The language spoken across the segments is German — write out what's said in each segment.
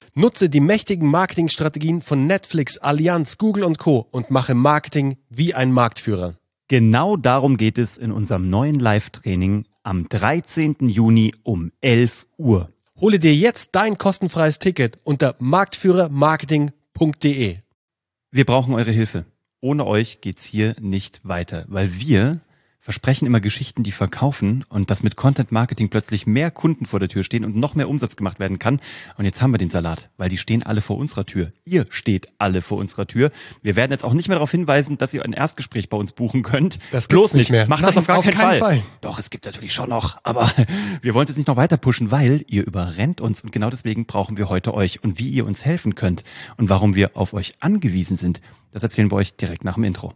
Nutze die mächtigen Marketingstrategien von Netflix, Allianz, Google und Co. und mache Marketing wie ein Marktführer. Genau darum geht es in unserem neuen Live-Training am 13. Juni um 11 Uhr. Hole dir jetzt dein kostenfreies Ticket unter marktführermarketing.de. Wir brauchen eure Hilfe. Ohne euch geht's hier nicht weiter, weil wir versprechen immer Geschichten, die verkaufen und dass mit Content Marketing plötzlich mehr Kunden vor der Tür stehen und noch mehr Umsatz gemacht werden kann. Und jetzt haben wir den Salat, weil die stehen alle vor unserer Tür. Ihr steht alle vor unserer Tür. Wir werden jetzt auch nicht mehr darauf hinweisen, dass ihr ein Erstgespräch bei uns buchen könnt. Das bloß nicht mehr. Macht das auf gar keinen Fall. Doch, es gibt natürlich schon noch, aber wir wollen es jetzt nicht noch weiter pushen, weil ihr überrennt uns und genau deswegen brauchen wir heute euch und wie ihr uns helfen könnt und warum wir auf euch angewiesen sind, das erzählen wir euch direkt nach dem Intro.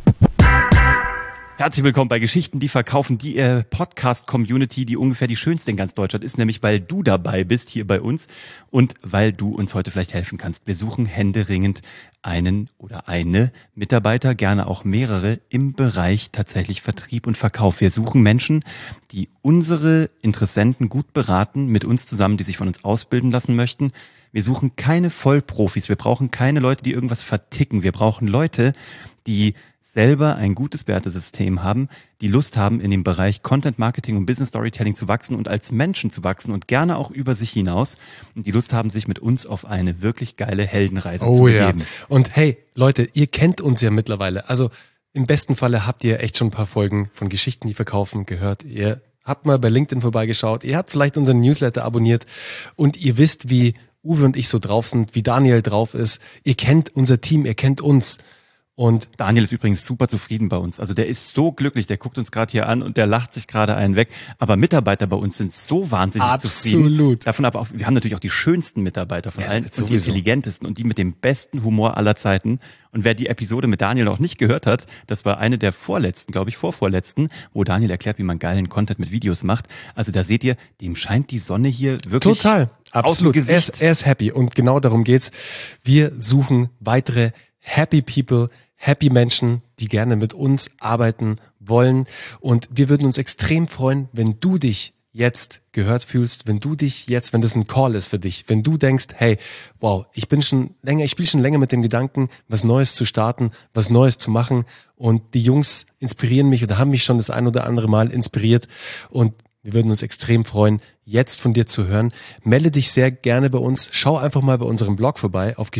Herzlich willkommen bei Geschichten, die verkaufen, die Podcast-Community, die ungefähr die schönste in ganz Deutschland ist, nämlich weil du dabei bist hier bei uns und weil du uns heute vielleicht helfen kannst. Wir suchen händeringend einen oder eine Mitarbeiter, gerne auch mehrere, im Bereich tatsächlich Vertrieb und Verkauf. Wir suchen Menschen, die unsere Interessenten gut beraten, mit uns zusammen, die sich von uns ausbilden lassen möchten. Wir suchen keine Vollprofis, wir brauchen keine Leute, die irgendwas verticken. Wir brauchen Leute, die selber ein gutes Wertesystem haben, die Lust haben, in dem Bereich Content Marketing und Business Storytelling zu wachsen und als Menschen zu wachsen und gerne auch über sich hinaus und die Lust haben, sich mit uns auf eine wirklich geile Heldenreise zu begeben. Ja. Und hey, Leute, ihr kennt uns ja mittlerweile. Also im besten Falle habt ihr echt schon ein paar Folgen von Geschichten, die verkaufen, gehört. Ihr habt mal bei LinkedIn vorbeigeschaut, ihr habt vielleicht unseren Newsletter abonniert und ihr wisst, wie Uwe und ich so drauf sind, wie Daniel drauf ist. Ihr kennt unser Team, ihr kennt uns. Und Daniel ist übrigens super zufrieden bei uns. Also der ist so glücklich, der guckt uns gerade hier an und der lacht sich gerade einen weg. Aber Mitarbeiter bei uns sind so wahnsinnig zufrieden. Absolut. Davon aber auch, wir haben natürlich auch die schönsten Mitarbeiter von allen und die intelligentesten und die mit dem besten Humor aller Zeiten. Und wer die Episode mit Daniel noch nicht gehört hat, das war eine der vorletzten, glaube ich, vorvorletzten, wo Daniel erklärt, wie man geilen Content mit Videos macht. Also da seht ihr, dem scheint die Sonne hier wirklich total, absolut. Er ist happy und genau darum geht's. Wir suchen weitere Happy People, Happy Menschen, die gerne mit uns arbeiten wollen. Und wir würden uns extrem freuen, wenn du dich jetzt gehört fühlst, wenn das ein Call ist für dich, wenn du denkst, hey, wow, ich spiele schon länger mit dem Gedanken, was Neues zu starten, was Neues zu machen. Und die Jungs inspirieren mich oder haben mich schon das ein oder andere Mal inspiriert. Und wir würden uns extrem freuen, jetzt von dir zu hören. Melde dich sehr gerne bei uns. Schau einfach mal bei unserem Blog vorbei auf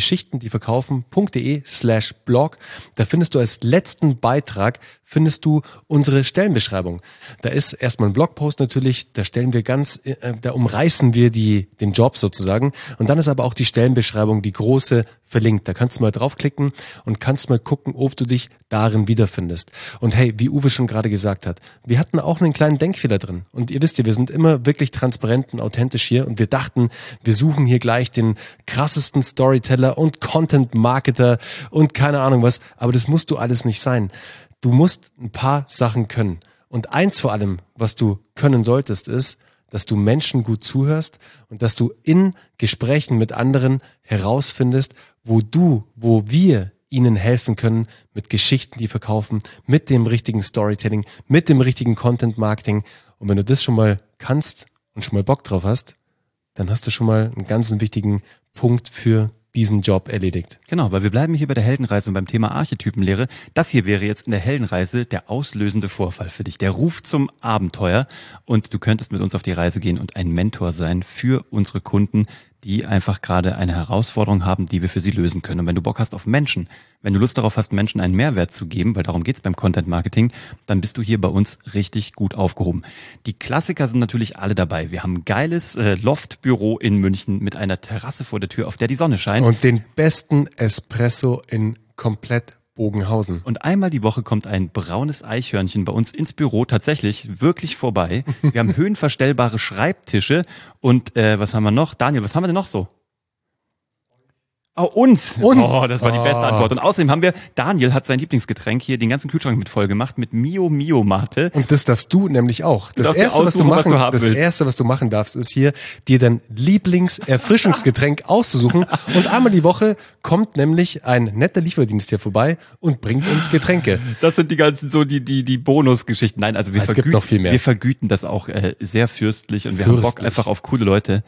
geschichtendieverkaufen.de/blog. Da findest du als letzten Beitrag unsere Stellenbeschreibung. Da ist erstmal ein Blogpost natürlich, da umreißen wir den Job sozusagen. Und dann ist aber auch die Stellenbeschreibung, die große, verlinkt. Da kannst du mal draufklicken und kannst mal gucken, ob du dich darin wiederfindest. Und hey, wie Uwe schon gerade gesagt hat, wir hatten auch einen kleinen Denkfehler drin. Und ihr wisst ja, wir sind immer wirklich transparent und authentisch hier. Und wir dachten, wir suchen hier gleich den krassesten Storyteller und Content-Marketer und keine Ahnung was. Aber das musst du alles nicht sein. Du musst ein paar Sachen können. Und eins vor allem, was du können solltest, ist, dass du Menschen gut zuhörst und dass du in Gesprächen mit anderen herausfindest, wo wir ihnen helfen können mit Geschichten, die verkaufen, mit dem richtigen Storytelling, mit dem richtigen Content Marketing. Und wenn du das schon mal kannst und schon mal Bock drauf hast, dann hast du schon mal einen ganz wichtigen Punkt für diesen Job erledigt. Genau, weil wir bleiben hier bei der Heldenreise und beim Thema Archetypenlehre. Das hier wäre jetzt in der Heldenreise der auslösende Vorfall für dich, der Ruf zum Abenteuer. Und du könntest mit uns auf die Reise gehen und ein Mentor sein für unsere Kunden, die einfach gerade eine Herausforderung haben, die wir für sie lösen können. Und wenn du Bock hast auf Menschen, wenn du Lust darauf hast, Menschen einen Mehrwert zu geben, weil darum geht's beim Content Marketing, dann bist du hier bei uns richtig gut aufgehoben. Die Klassiker sind natürlich alle dabei. Wir haben ein geiles Loftbüro in München mit einer Terrasse vor der Tür, auf der die Sonne scheint. Und den besten Espresso in komplett Bogenhausen. Und einmal die Woche kommt ein braunes Eichhörnchen bei uns ins Büro tatsächlich wirklich vorbei. Wir haben höhenverstellbare Schreibtische und was haben wir noch? Daniel, was haben wir denn noch so? Oh, uns. Oh, das war die beste Antwort. Und außerdem haben wir, Daniel hat sein Lieblingsgetränk hier den ganzen Kühlschrank mit voll gemacht mit Mio Mate. Und das darfst du nämlich auch. Das Erste, was du machen darfst, ist hier, dir dein Lieblingserfrischungsgetränk auszusuchen. Und einmal die Woche kommt nämlich ein netter Lieferdienst hier vorbei und bringt uns Getränke. Das sind die ganzen, so die Bonusgeschichten. Nein, also es gibt noch viel mehr. Wir vergüten das auch sehr fürstlich und wir haben Bock einfach auf coole Leute.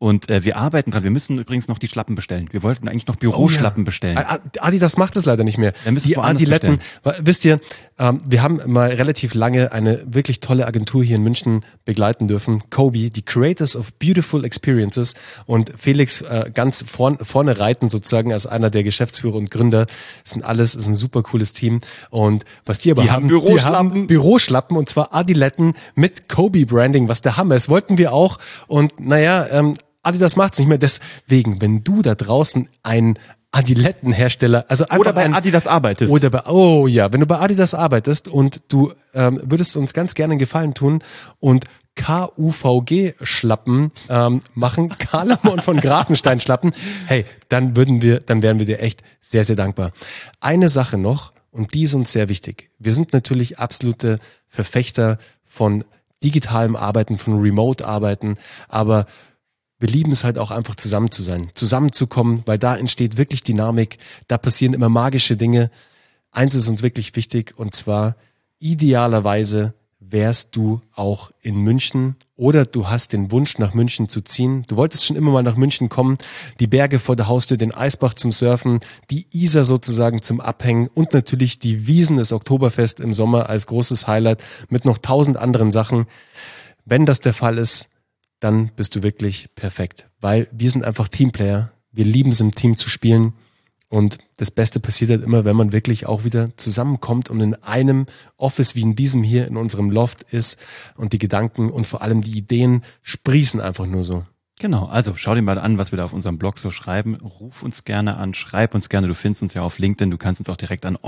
Und wir arbeiten dran. Wir müssen übrigens noch die Schlappen bestellen. Wir wollten eigentlich noch Büroschlappen bestellen. Adidas macht es leider nicht mehr. Die Adiletten, wisst ihr, wir haben mal relativ lange eine wirklich tolle Agentur hier in München begleiten dürfen. Kobe, die Creators of Beautiful Experiences, und Felix ganz vorne reiten sozusagen als einer der Geschäftsführer und Gründer. Ist ein super cooles Team. Und was die aber haben Büroschlappen, und zwar Adiletten mit Kobe Branding, was der Hammer ist. Wollten wir auch. Und Adidas macht es nicht mehr. Deswegen, wenn du da draußen ein Adilettenhersteller, also einfach oder bei Adidas arbeitest. Wenn du bei Adidas arbeitest und du würdest uns ganz gerne einen Gefallen tun und KUVG-Schlappen machen, Karlamon von Grafenstein-Schlappen, hey, dann wären wir dir echt sehr, sehr dankbar. Eine Sache noch, und die ist uns sehr wichtig. Wir sind natürlich absolute Verfechter von digitalem Arbeiten, von Remote-Arbeiten, aber wir lieben es halt auch einfach zusammen zu sein, zusammenzukommen, weil da entsteht wirklich Dynamik, da passieren immer magische Dinge. Eins ist uns wirklich wichtig, und zwar idealerweise wärst du auch in München oder du hast den Wunsch, nach München zu ziehen. Du wolltest schon immer mal nach München kommen, die Berge vor der Haustür, den Eisbach zum Surfen, die Isar sozusagen zum Abhängen und natürlich die Wiesn, das Oktoberfest im Sommer als großes Highlight mit noch 1000 anderen Sachen. Wenn das der Fall ist, dann bist du wirklich perfekt, weil wir sind einfach Teamplayer. Wir lieben es, im Team zu spielen, und das Beste passiert halt immer, wenn man wirklich auch wieder zusammenkommt und in einem Office wie in diesem hier in unserem Loft ist und die Gedanken und vor allem die Ideen sprießen einfach nur so. Genau, also schau dir mal an, was wir da auf unserem Blog so schreiben. Ruf uns gerne an, schreib uns gerne. Du findest uns ja auf LinkedIn. Du kannst uns auch direkt an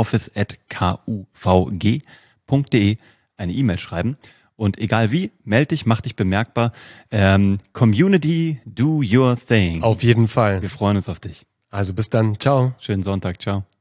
office@kuvg.de eine E-Mail schreiben. Und egal wie, meld dich, mach dich bemerkbar. Community, do your thing. Auf jeden Fall. Wir freuen uns auf dich. Also bis dann. Ciao. Schönen Sonntag. Ciao.